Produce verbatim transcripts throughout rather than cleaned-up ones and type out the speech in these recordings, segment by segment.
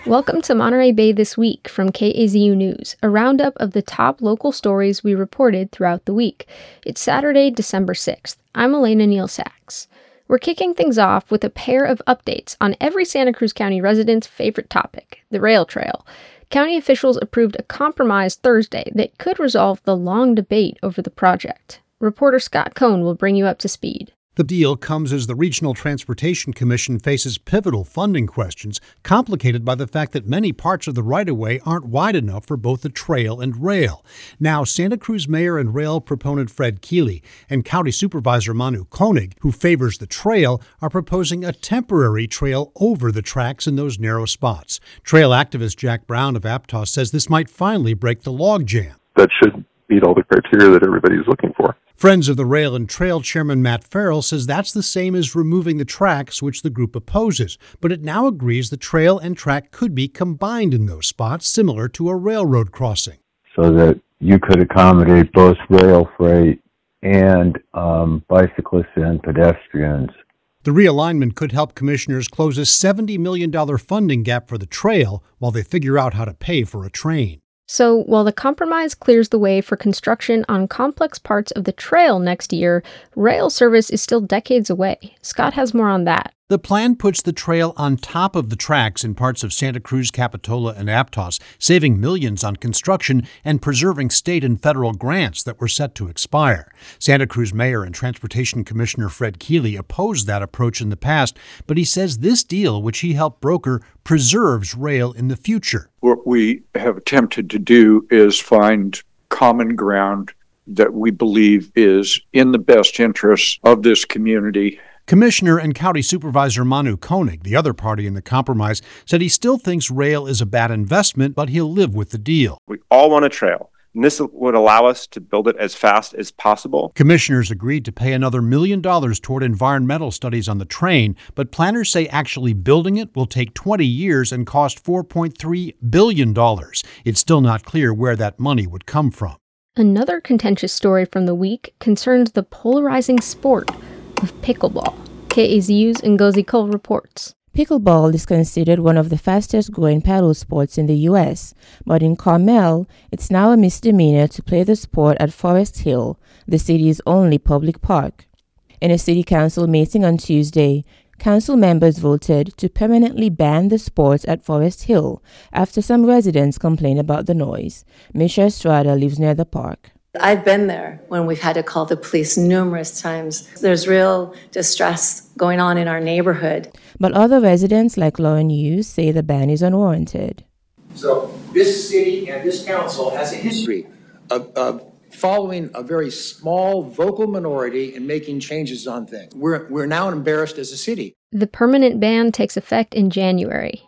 Welcome to Monterey Bay This Week from K A Z U News, a roundup of the top local stories we reported throughout the week. It's Saturday, December sixth. I'm Elena Neal Sachs. We're kicking things off with a pair of updates on every Santa Cruz County resident's favorite topic, the rail trail. County officials approved a compromise Thursday that could resolve the long debate over the project. Reporter Scott Cohn will bring you up to speed. The deal comes as the Regional Transportation Commission faces pivotal funding questions, complicated by the fact that many parts of the right-of-way aren't wide enough for both the trail and rail. Now, Santa Cruz Mayor and rail proponent Fred Keeley and County Supervisor Manu Koenig, who favors the trail, are proposing a temporary trail over the tracks in those narrow spots. Trail activist Jack Brown of Aptos says this might finally break the logjam. That should meet all the criteria that everybody's looking for. Friends of the Rail and Trail Chairman Matt Farrell says that's the same as removing the tracks, which the group opposes, but it now agrees the trail and track could be combined in those spots, similar to a railroad crossing. So that you could accommodate both rail freight and um, bicyclists and pedestrians. The realignment could help commissioners close a seventy million dollars funding gap for the trail while they figure out how to pay for a train. So, while the compromise clears the way for construction on complex parts of the trail next year, rail service is still decades away. Scott has more on that. The plan puts the trail on top of the tracks in parts of Santa Cruz, Capitola, and Aptos, saving millions on construction and preserving state and federal grants that were set to expire. Santa Cruz Mayor and Transportation Commissioner Fred Keeley opposed that approach in the past, but he says this deal, which he helped broker, preserves rail in the future. What we have attempted to do is find common ground that we believe is in the best interests of this community. Commissioner and County Supervisor Manu Koenig, the other party in the compromise, said he still thinks rail is a bad investment, but he'll live with the deal. We all want a trail, and this would allow us to build it as fast as possible. Commissioners agreed to pay another million dollars toward environmental studies on the train, but planners say actually building it will take twenty years and cost four point three billion dollars. It's still not clear where that money would come from. Another contentious story from the week concerns the polarizing sport of pickleball. K A Z U's Ngozi Cole reports. Pickleball is considered one of the fastest-growing paddle sports in the U S, but in Carmel, it's now a misdemeanor to play the sport at Forest Hill, the city's only public park. In a city council meeting on Tuesday, council members voted to permanently ban the sport at Forest Hill after some residents complained about the noise. Misha Estrada lives near the park. I've been there when we've had to call the police numerous times. There's real distress going on in our neighborhood. But other residents like Lauren Hughes say the ban is unwarranted. So this city and this council has a history of, of following a very small vocal minority and making changes on things. We're, we're now embarrassed as a city. The permanent ban takes effect in January.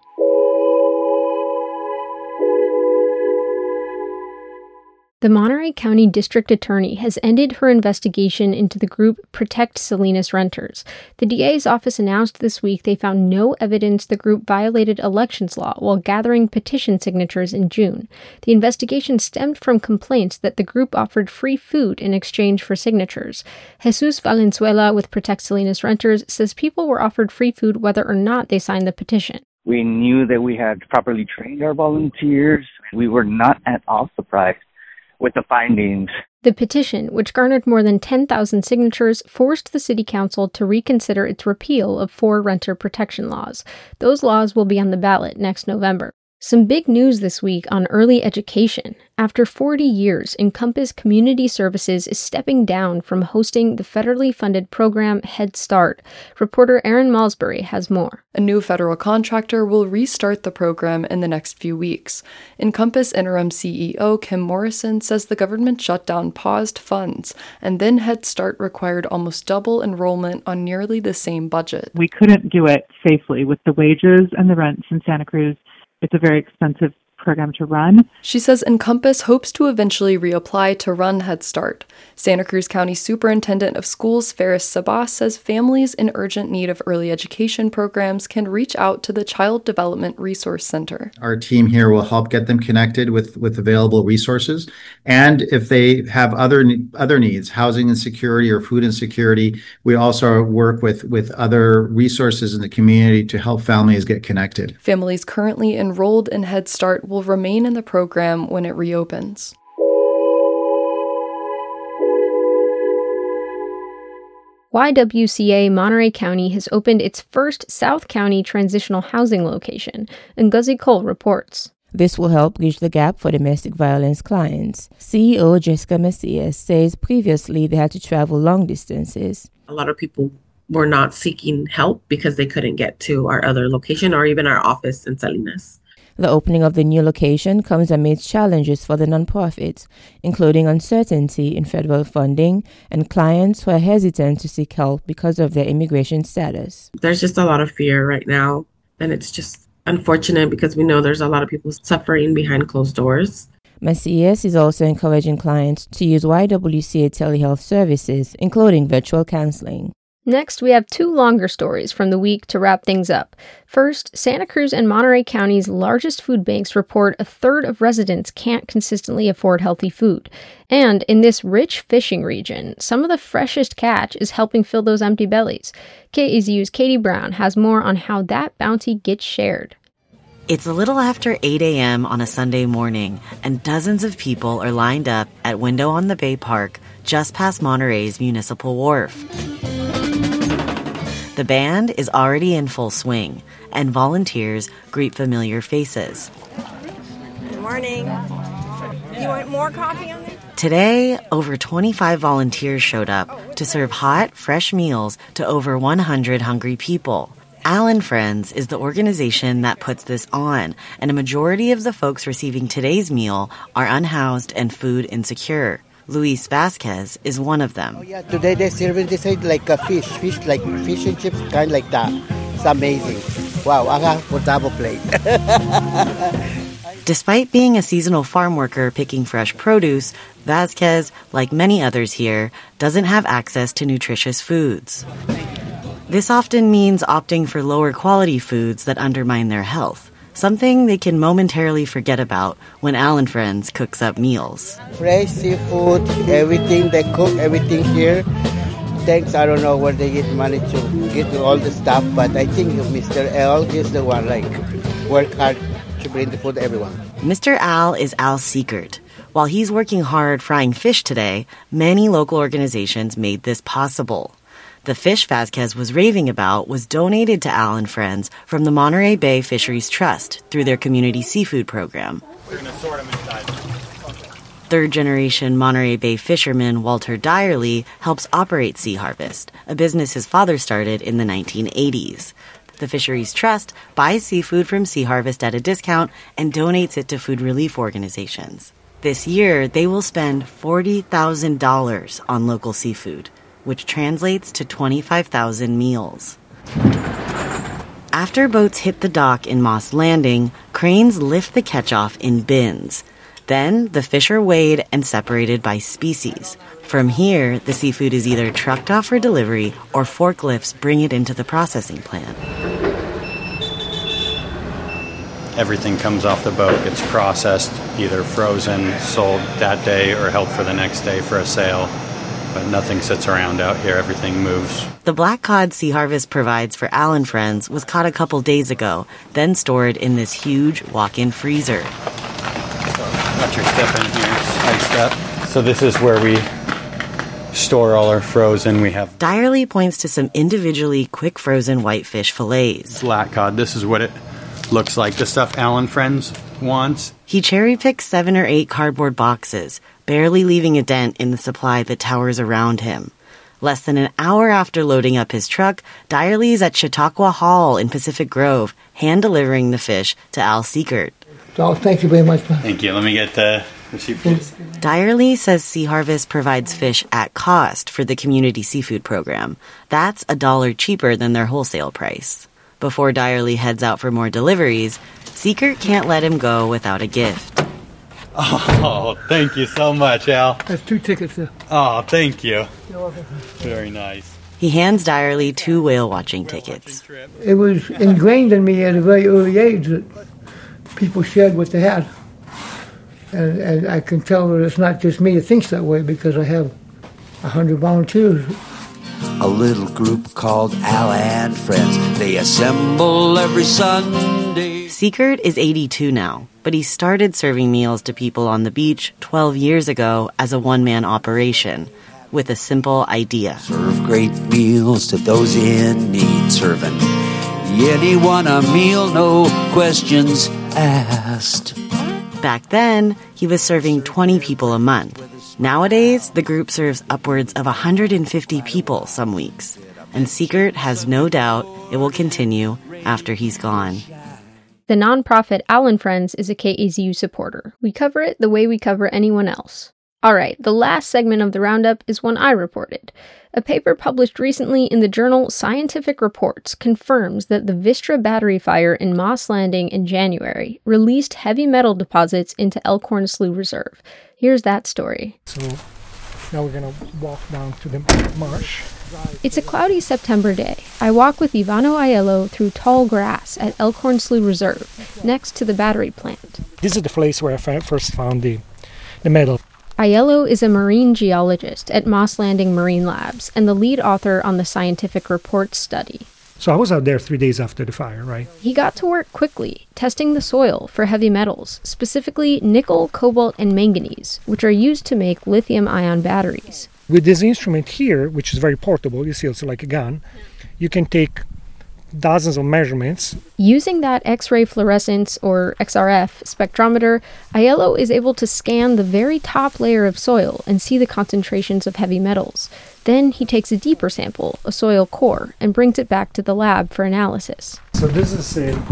The Monterey County District Attorney has ended her investigation into the group Protect Salinas Renters. The D A's office announced this week they found no evidence the group violated elections law while gathering petition signatures in June. The investigation stemmed from complaints that the group offered free food in exchange for signatures. Jesus Valenzuela with Protect Salinas Renters says people were offered free food whether or not they signed the petition. We knew that we had properly trained our volunteers. We were not at all surprised with the findings. The petition, which garnered more than ten thousand signatures, forced the city council to reconsider its repeal of four renter protection laws. Those laws will be on the ballot next November. Some big news this week on early education. After forty years, Encompass Community Services is stepping down from hosting the federally funded program Head Start. Reporter Erin Malsbury has more. A new federal contractor will restart the program in the next few weeks. Encompass interim C E O Kim Morrison says the government shutdown paused funds, and then Head Start required almost double enrollment on nearly the same budget. We couldn't do it safely with the wages and the rents in Santa Cruz. It's a very expensive program to run. She says Encompass hopes to eventually reapply to run Head Start. Santa Cruz County Superintendent of Schools Ferris Sabas says families in urgent need of early education programs can reach out to the Child Development Resource Center. Our team here will help get them connected with, with available resources. And if they have other other needs, housing insecurity or food insecurity, we also work with, with other resources in the community to help families get connected. Families currently enrolled in Head Start will remain in the program when it reopens. Y W C A Monterey County has opened its first South County transitional housing location, Ngozi Cole reports. This will help bridge the gap for domestic violence clients. C E O Jessica Macias says previously they had to travel long distances. A lot of people were not seeking help because they couldn't get to our other location or even our office in Salinas. The opening of the new location comes amidst challenges for the nonprofits, including uncertainty in federal funding and clients who are hesitant to seek help because of their immigration status. There's just a lot of fear right now, and it's just unfortunate because we know there's a lot of people suffering behind closed doors. Macias is also encouraging clients to use Y W C A telehealth services, including virtual counseling. Next, we have two longer stories from the week to wrap things up. First, Santa Cruz and Monterey County's largest food banks report a third of residents can't consistently afford healthy food. And in this rich fishing region, some of the freshest catch is helping fill those empty bellies. K A Z U's Katie Brown has more on how that bounty gets shared. It's a little after eight a.m. on a Sunday morning, and dozens of people are lined up at Window on the Bay Park, just past Monterey's Municipal Wharf. The band is already in full swing, and volunteers greet familiar faces. Good morning. You want more coffee on there? Today, over twenty-five volunteers showed up to serve hot, fresh meals to over one hundred hungry people. Al and Friends is the organization that puts this on, and a majority of the folks receiving today's meal are unhoused and food insecure. Luis Vasquez is one of them. Oh yeah, today they're serving this like a fish, fish like fish and chips, kind of like that. It's amazing. Wow, I got for double plate. Despite being a seasonal farm worker picking fresh produce, Vasquez, like many others here, doesn't have access to nutritious foods. This often means opting for lower quality foods that undermine their health, something they can momentarily forget about when Al and Friends cooks up meals. Fresh seafood, everything they cook, everything here. Thanks, I don't know where they get money to get all the stuff, but I think Mister L is the one, like, work hard to bring the food to everyone. Mister Al is Al Seekert. While he's working hard frying fish today, many local organizations made this possible. The fish Vasquez was raving about was donated to Al and Friends from the Monterey Bay Fisheries Trust through their community seafood program. We're going to sort them inside. Third-generation Monterey Bay fisherman Walter Dyerly helps operate Sea Harvest, a business his father started in the nineteen eighties. The Fisheries Trust buys seafood from Sea Harvest at a discount and donates it to food relief organizations. This year, they will spend forty thousand dollars on local seafood, which translates to twenty-five thousand meals. After boats hit the dock in Moss Landing, cranes lift the catch off in bins. Then the fish are weighed and separated by species. From here, the seafood is either trucked off for delivery or forklifts bring it into the processing plant. Everything comes off the boat, gets processed, either frozen, sold that day, or held for the next day for a sale. But nothing sits around out here. Everything moves. The black cod Sea Harvest provides for Al and Friends was caught a couple days ago, then stored in this huge walk-in freezer. So, got your step in here, iced up. So this is where we store all our frozen. We have Dyerly points to some individually quick frozen whitefish fillets. Black cod. This is what it looks like. The stuff Al and Friends wants. He cherry-picks seven or eight cardboard boxes, barely leaving a dent in the supply that towers around him. Less than an hour after loading up his truck, Dyerly's at Chautauqua Hall in Pacific Grove, hand-delivering the fish to Al Seekert. Oh, thank you very much. Thank you. Let me get the receipt, please. Dyerly says Sea Harvest provides fish at cost for the community seafood program. That's a dollar cheaper than their wholesale price. Before Dyerly heads out for more deliveries, Seekert can't let him go without a gift. Oh, thank you so much, Al. That's two tickets there. Oh, thank you. You're welcome. Very nice. He hands Dyerly two whale-watching tickets. It was ingrained in me at a very early age that people shared what they had. And, and I can tell that it's not just me that thinks that way because I have a hundred volunteers. A little group called Al and Friends. They assemble every Sunday. Seekert is eighty-two now, but he started serving meals to people on the beach twelve years ago as a one-man operation with a simple idea. Serve great meals to those in need, serving anyone a meal, no questions asked. Back then, he was serving twenty people a month. Nowadays, the group serves upwards of one hundred fifty people some weeks, and Seekert has no doubt it will continue after he's gone. The nonprofit Al and Friends is a K A Z U supporter. We cover it the way we cover anyone else. All right, the last segment of the roundup is one I reported. A paper published recently in the journal Scientific Reports confirms that the Vistra battery fire in Moss Landing in January released heavy metal deposits into Elkhorn Slough Reserve. Here's that story. So now we're going to walk down to the marsh. It's a cloudy September day. I walk with Ivano Aiello through tall grass at Elkhorn Slough Reserve, next to the battery plant. This is the place where I first found the, the metal. Aiello is a marine geologist at Moss Landing Marine Labs and the lead author on the Scientific Reports study. So I was out there three days after the fire, right? He got to work quickly, testing the soil for heavy metals, specifically nickel, cobalt, and manganese, which are used to make lithium-ion batteries. With this instrument here, which is very portable, you see it's like a gun, you can take dozens of measurements. Using that X-ray fluorescence, or X R F, spectrometer, Aiello is able to scan the very top layer of soil and see the concentrations of heavy metals. Then he takes a deeper sample, a soil core, and brings it back to the lab for analysis. So this is a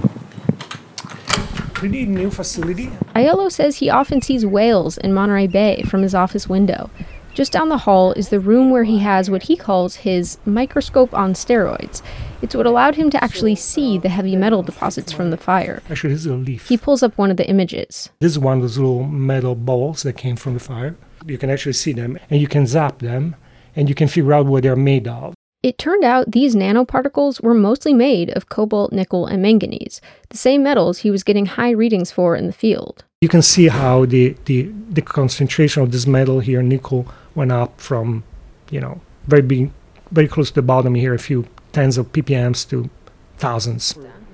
pretty new facility. Aiello says he often sees whales in Monterey Bay from his office window. Just down the hall is the room where he has what he calls his microscope on steroids. It's what allowed him to actually see the heavy metal deposits from the fire. Actually, this is a leaf. He pulls up one of the images. This is one of those little metal balls that came from the fire. You can actually see them, and you can zap them, and you can figure out what they're made of. It turned out these nanoparticles were mostly made of cobalt, nickel, and manganese, the same metals he was getting high readings for in the field. You can see how the, the, the concentration of this metal here, nickel, went up from, you know, very big, very close to the bottom here, a few tens of ppms to thousands.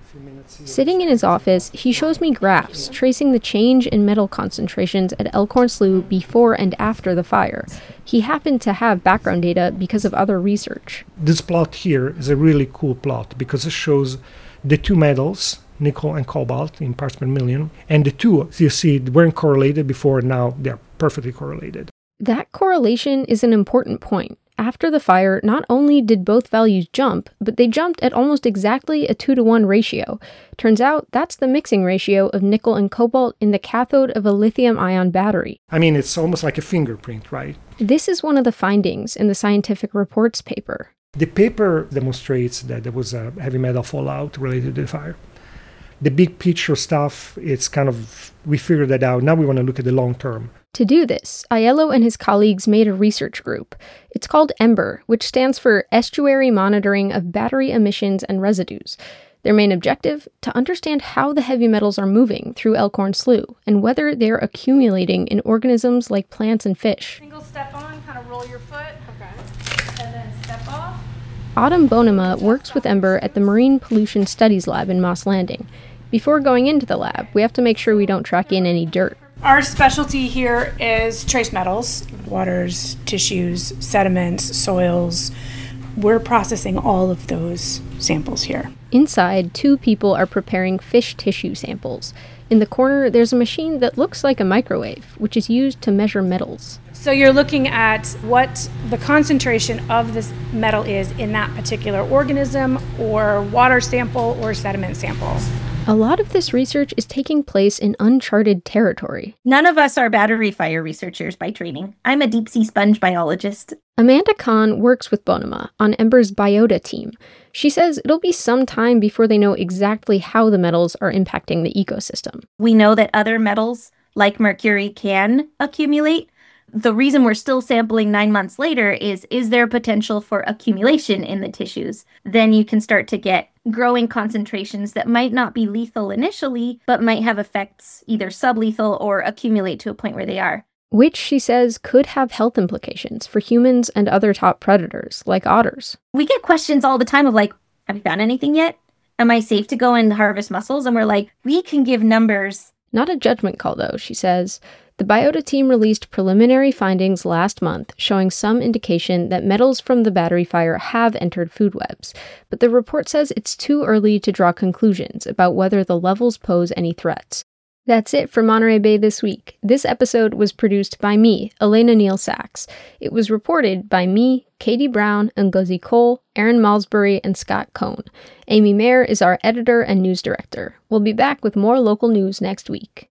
Sitting in his office, he shows me graphs tracing the change in metal concentrations at Elkhorn Slough before and after the fire. He happened to have background data because of other research. This plot here is a really cool plot because it shows the two metals, nickel and cobalt in parts per million, and the two, you see, weren't correlated before, now they're perfectly correlated. That correlation is an important point. After the fire, not only did both values jump, but they jumped at almost exactly a two to one ratio. Turns out that's the mixing ratio of nickel and cobalt in the cathode of a lithium-ion battery. I mean, it's almost like a fingerprint, right? This is one of the findings in the Scientific Reports paper. The paper demonstrates that there was a heavy metal fallout related to the fire. The big picture stuff, it's kind of, we figured that out. Now we want to look at the long term. To do this, Aiello and his colleagues made a research group. It's called EMBER, which stands for Estuary Monitoring of Battery Emissions and Residues. Their main objective? To understand how the heavy metals are moving through Elkhorn Slough and whether they're accumulating in organisms like plants and fish. Single step on, kind of roll your foot. Okay. And then step off. Autumn Bonema works with EMBER at the Marine Pollution Studies Lab in Moss Landing. Before going into the lab, we have to make sure we don't track in any dirt. Our specialty here is trace metals, waters, tissues, sediments, soils. We're processing all of those samples here. Inside, two people are preparing fish tissue samples. In the corner, there's a machine that looks like a microwave, which is used to measure metals. So you're looking at what the concentration of this metal is in that particular organism or water sample or sediment sample. A lot of this research is taking place in uncharted territory. None of us are battery fire researchers by training. I'm a deep sea sponge biologist. Amanda Kahn works with Bonema on Ember's biota team. She says it'll be some time before they know exactly how the metals are impacting the ecosystem. We know that other metals, like mercury, can accumulate. The reason we're still sampling nine months later is, is there potential for accumulation in the tissues? Then you can start to get growing concentrations that might not be lethal initially, but might have effects either sublethal or accumulate to a point where they are. Which, she says, could have health implications for humans and other top predators, like otters. We get questions all the time of like, have you found anything yet? Am I safe to go and harvest mussels? And we're like, we can give numbers. Not a judgment call, though, she says. The biota team released preliminary findings last month showing some indication that metals from the battery fire have entered food webs, but the report says it's too early to draw conclusions about whether the levels pose any threats. That's it for Monterey Bay this week. This episode was produced by me, Elena Neal Sachs. It was reported by me, Katie Brown, Ngozi Cole, Aaron Malsbury, and Scott Cohn. Amy Mayer is our editor and news director. We'll be back with more local news next week.